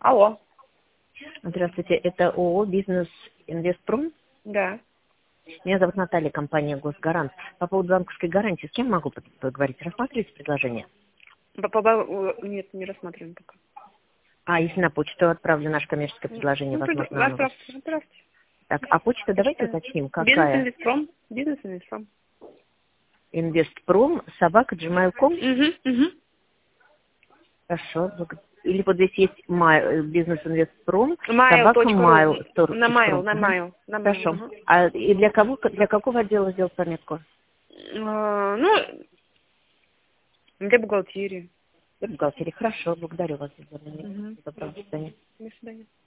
Алло. Здравствуйте, это ООО «Бизнес Инвестпром». Да. Меня зовут Наталья, компания «Госгарант». По поводу банковской гарантии, с кем могу поговорить? Рассматриваете предложение? Нет, не рассматриваем пока. А если на почту отправлю наше коммерческое предложение, возможно, оно вас... Отправьте. Так, а почта давайте Почитаем. уточним, Бизнес какая? Инвестпром. Бизнес Инвестпром. Инвестпром, @gmail.com. Угу. Хорошо. Или вот здесь есть бизнес Инвестпром, Mail.ru. На mail, @mail.store.ru. на mail. На mail. Хорошо. Ага. А и для какого отдела сделать пометку? Ну, для бухгалтерии. Для бухгалтерии. Хорошо, благодарю вас за внимание. Угу. Доброго свидания. До свидания.